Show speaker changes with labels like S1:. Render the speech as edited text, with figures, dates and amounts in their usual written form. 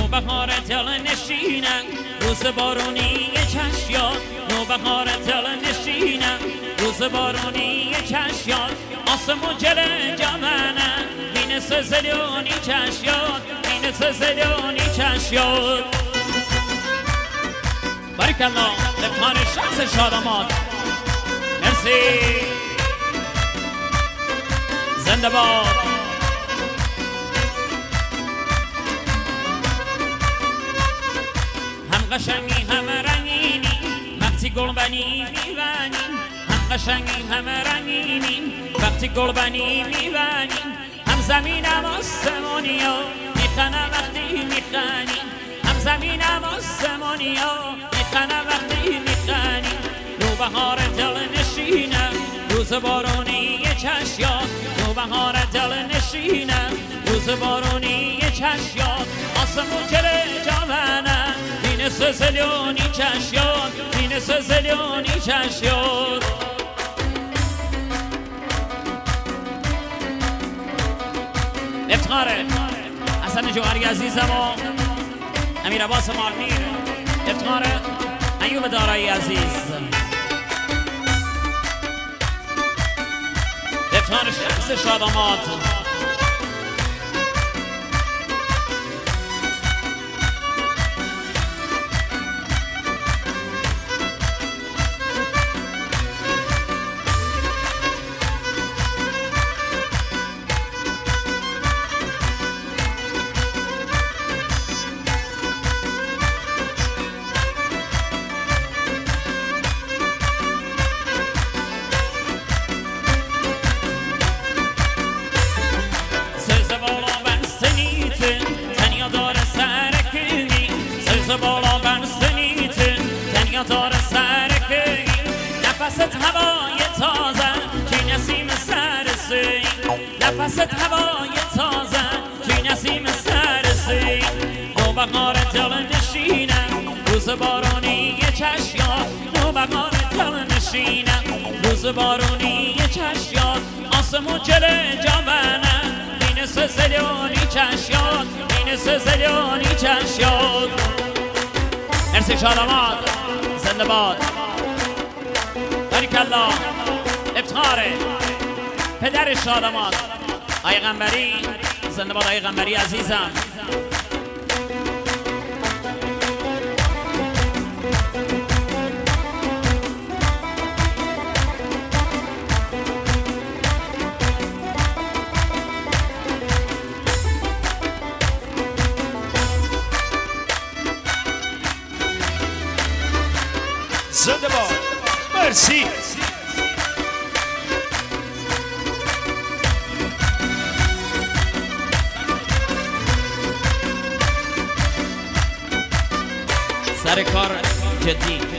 S1: نوبهار دل نشینم روز بارونی چشیات نوبهار دل نشینم روز بارونی چشیات آسمون جل جمنه بین سزلیونی چشیات بین سزلیونی چشیات بارک الله لفتان شخص شادمات مرسی زنده باد هم قشنگی هم رنگینی وقتی گلبنی میبنیم هم قشنگی هم رنگینی وقتی گلبنی میبنیم هم زمینم آسمانیا میخنم وقتی میخنیم هم زمینم آسمانیا میخنم وقتی میخنیم نوبهار دل نشینم روز بارونی چشیات نوبهار دل نشینم روز بارونی چشیات آسمون جل جامنه بین سزلیونی چشیات بین سزلیونی چشیات افتخاره حسن جوهری عزیزم و امیر عباس مارمیر افتخاره ایوب دارایی عزیز افتخار شخص شادمات بالا بنستنیتن تنیا دار سرکی نفست هوای تازه چی نسیم سرسی نفست هوای تازه چی نسیم سرسی نوبهار دل نشینم روز بارونی چشیات نوبهار دل نشینم روز بارونی چشیات آسمون جل جامنه بین سزلیونی چشیات بین سزلیونی چشیات مرسی شادمات زنده باد بارک الله افتخاره پدر شادمات آقای قنبری زنده باد آقای قنبری عزیزم
S2: زنده باد مرسی
S1: سر کار جدی